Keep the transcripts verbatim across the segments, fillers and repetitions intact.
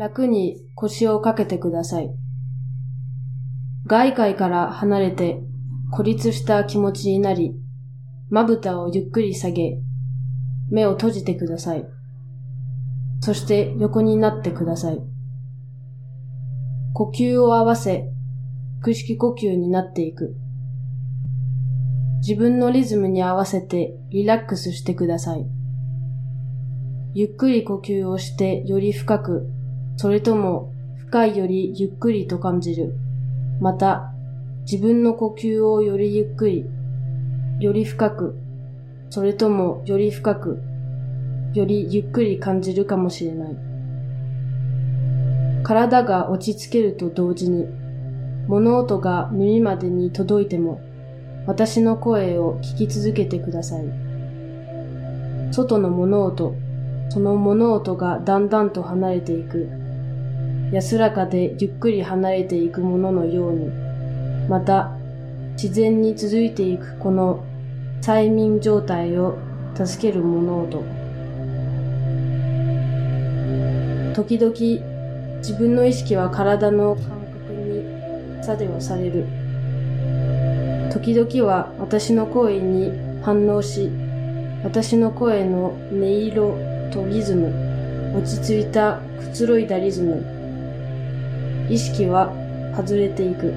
楽に腰をかけてください。外界から離れて孤立した気持ちになり、まぶたをゆっくり下げ、目を閉じてください。そして横になってください。呼吸を合わせ、腹式呼吸になっていく。自分のリズムに合わせてリラックスしてください。ゆっくり呼吸をしてより深く、それとも深いよりゆっくりと感じる。また、自分の呼吸をよりゆっくり、より深く、それともより深く、よりゆっくり感じるかもしれない。体が落ち着けると同時に、物音が耳までに届いても、私の声を聞き続けてください。外の物音、その物音がだんだんと離れていく。安らかでゆっくり離れていくもののように、また自然に続いていくこの催眠状態を助ける物音。時々自分の意識は体の感覚に作用される。時々は私の声に反応し、私の声の音色とリズム、落ち着いたくつろいだリズム、意識は外れていく。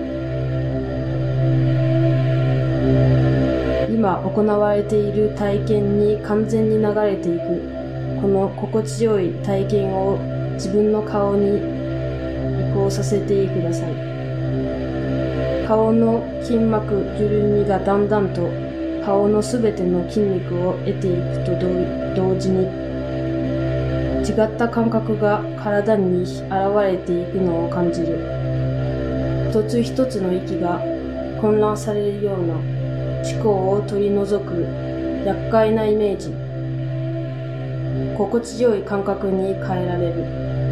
今行われている体験に完全に流れていく。この心地よい体験を自分の顔に移行させてください。顔の筋膜緩みがだんだんと顔のすべての筋肉を得ていくと同時に、違った感覚が体に現れていくのを感じる。一つ一つの息が混乱されるような思考を取り除く厄介なイメージ。心地よい感覚に変えられ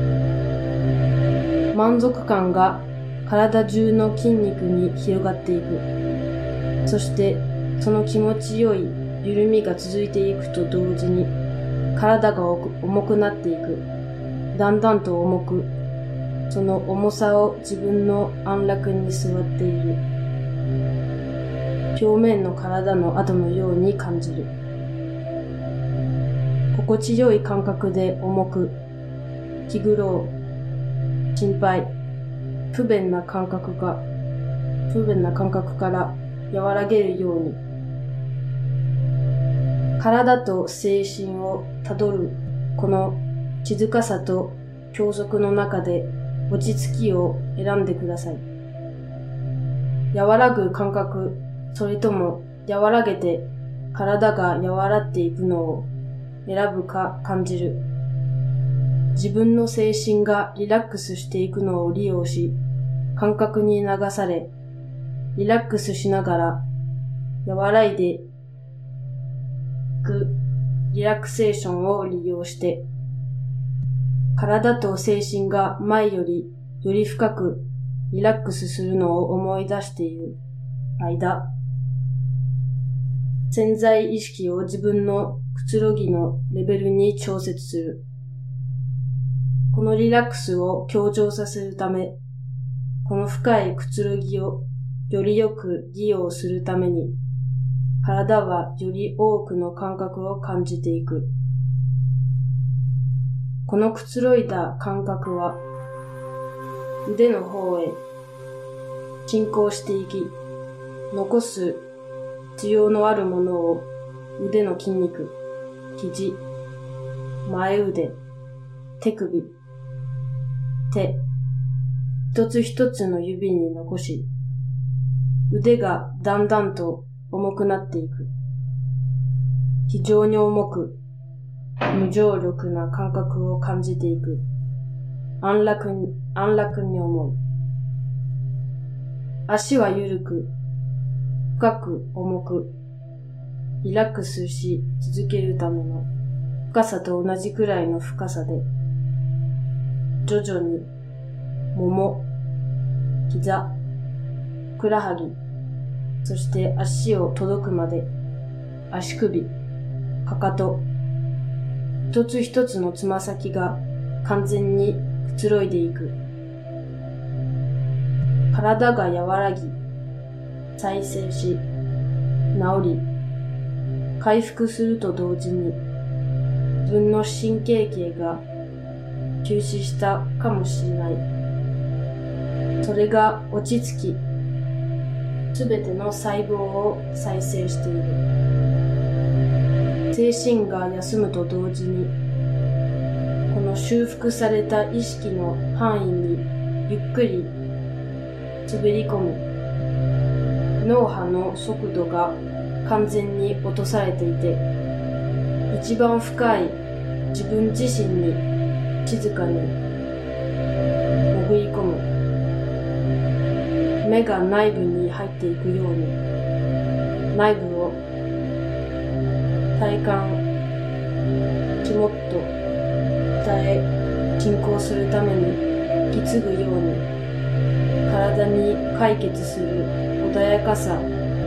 る。満足感が体中の筋肉に広がっていく。そしてその気持ちよい緩みが続いていくと同時に、体が重くなっていく。だんだんと重く、その重さを自分の安楽に座っている。表面の体の跡のように感じる。心地よい感覚で重く、気苦労、心配、不便な感覚が、不便な感覚から和らげるように、体と精神をたどるこの静かさと教則の中で落ち着きを選んでください。和らぐ感覚、それとも和らげて体が和らっていくのを選ぶか感じる。自分の精神がリラックスしていくのを利用し、感覚に流され、リラックスしながら和らいでいくリラクセーションを利用して、体と精神が前よりより深くリラックスするのを思い出している間、潜在意識を自分のくつろぎのレベルに調節する。このリラックスを強調させるため、この深いくつろぎをよりよく利用するために、体はより多くの感覚を感じていく。このくつろいだ感覚は、腕の方へ進行していき、残す必要のあるものを腕の筋肉、肘、前腕、手首、手、一つ一つの指に残し、腕がだんだんと重くなっていく。非常に重く、無重力な感覚を感じていく。安楽に、安楽に思う。足は緩く、深く重く、リラックスし続けるための深さと同じくらいの深さで、徐々に、もも、膝、ふくらはぎ、そして足を届くまで、足首、かかと、一つ一つのつま先が完全につろいでいく。体が和らぎ、再生し、治り、回復すると同時に、自分の神経系が休止したかもしれない。それが落ち着き、すべての細胞を再生している。精神が休むと同時に、この修復された意識の範囲にゆっくり滑り込む。脳波の速度が完全に落とされていて、一番深い自分自身に静かに潜り込む。目が内部に入っていくように、内部を体感ちもっと伝え進行するために引き継ぐように、体に解決する穏やかさ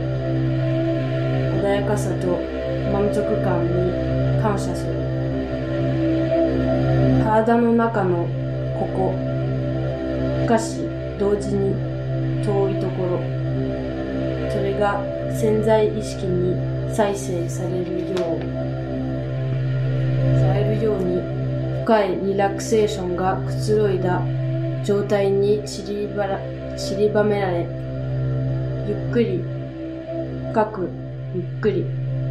穏やかさと満足感に感謝する。体の中のここ、しかし同時に遠いところ、それが潜在意識に再生されるようされるように、深いリラクセーションがくつろいだ状態に散りばら散りばめられ、ゆっくり深くゆっくり、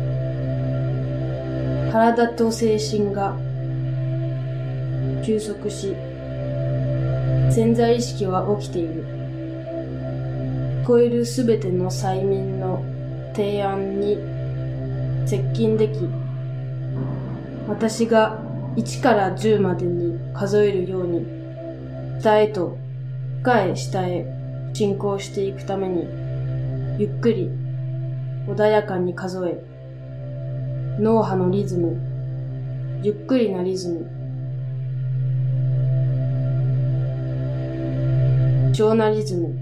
体と精神が休息し、潜在意識は起きている。聞こえるすべての催眠の提案に接近でき、私がいちからじゅうまでに数えるように、下へと深い下へ進行していくために、ゆっくり穏やかに数え、脳波のリズム、ゆっくりなリズム、超なリズム、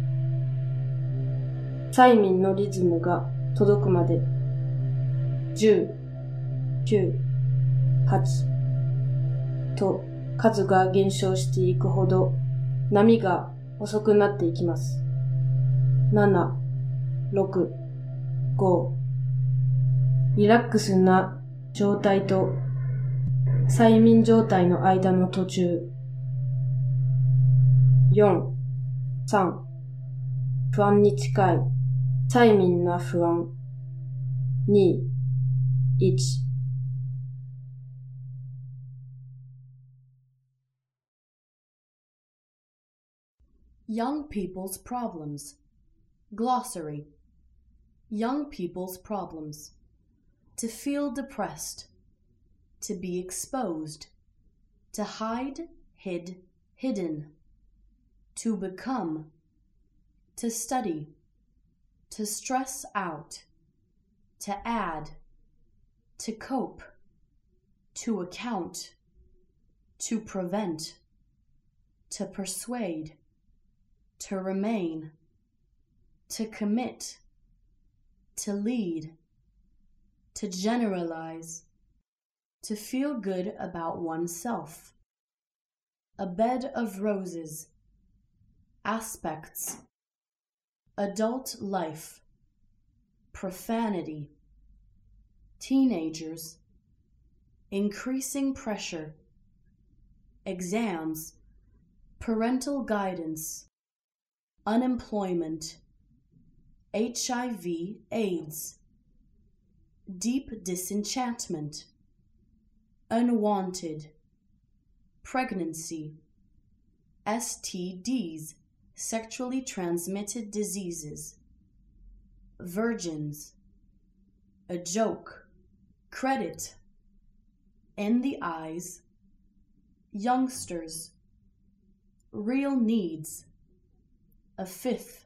催眠のリズムが届くまで、じゅう、きゅう、はちと数が減少していくほど波が遅くなっていきます。なな、ろく、ご、リラックスな状態と催眠状態の間の途中、よん、さん、不安に近い催眠な不安、に、いち。 Young People's Problems. Glossary. Young People's Problems. To feel depressed. To be exposed. To hide, hid, hidden. To become. To study. To stress out. To add. To cope. To account. To prevent. To persuade. To remain, to commit, to lead, to generalize, to feel good about oneself. A bed of roses, aspects, adult life, profanity, teenagers, increasing pressure, exams, parental guidance, unemployment, H I V AIDS, deep disenchantment, unwanted, pregnancy, S T Ds, sexually transmitted diseases, virgins, a joke, credit, in the eyes, youngsters, real needs, a fifth,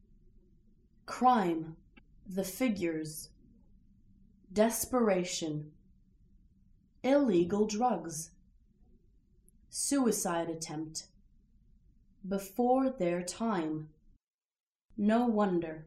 crime, the figures, desperation, illegal drugs, suicide attempt, before their time, no wonder.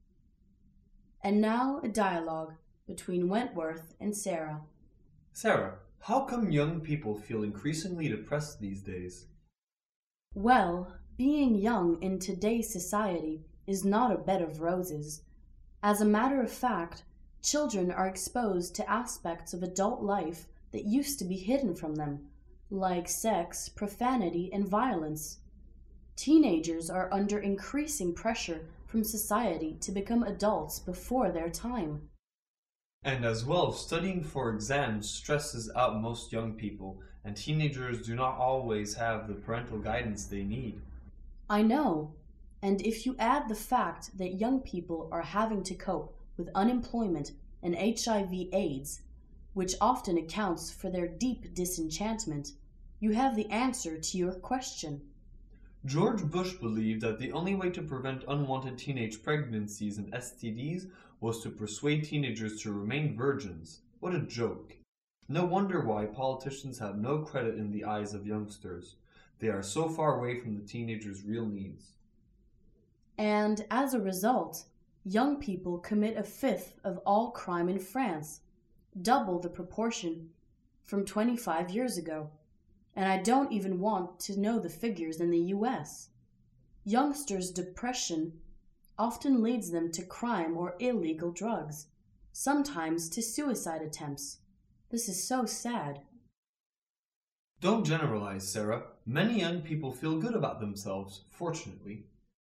And now a dialogue between Wentworth and Sarah. Sarah, how come young people feel increasingly depressed these days? Well, being young in today's society is not a bed of roses. As a matter of fact, children are exposed to aspects of adult life that used to be hidden from them, like sex, profanity, and violence. Teenagers are under increasing pressure from society to become adults before their time. And as well, studying for exams stresses out most young people, and teenagers do not always have the parental guidance they need. I know, and if you add the fact that young people are having to cope with unemployment and H I V AIDS, which often accounts for their deep disenchantment, you have the answer to your question. George Bush believed that the only way to prevent unwanted teenage pregnancies and S T Ds was to persuade teenagers to remain virgins. What a joke. No wonder why politicians have no credit in the eyes of youngsters. They are so far away from the teenagers' real needs. And as a result, young people commit a fifth of all crime in France, double the proportion from twenty-five years ago. And I don't even want to know the figures in the U S. Youngsters' depression often leads them to crime or illegal drugs, sometimes to suicide attempts. This is so sad. Don't generalize, Sarah. Many young people feel good about themselves, fortunately.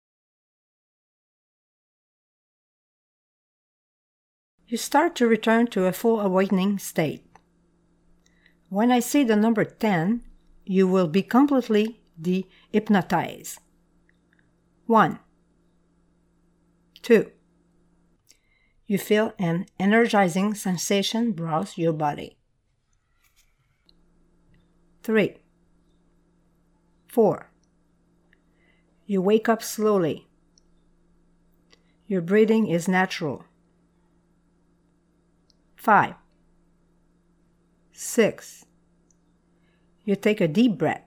You start to return to a full awakening state. When I say the number ten, you will be completely de-hypnotized. One. Two. You feel an energizing sensation browse your body. Three. Four. You wake up slowly. Your breathing is natural. Five. Six. You take a deep breath.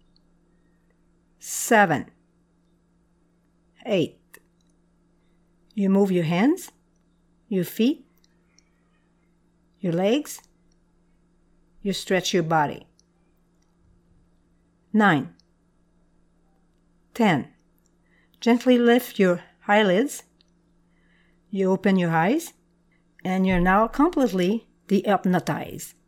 Seven. Eight. You move your hands, your feet, your legs. You stretch your body. Nine. Ten. Gently lift your eyelids. You open your eyes, and you're now completely de-hypnotized.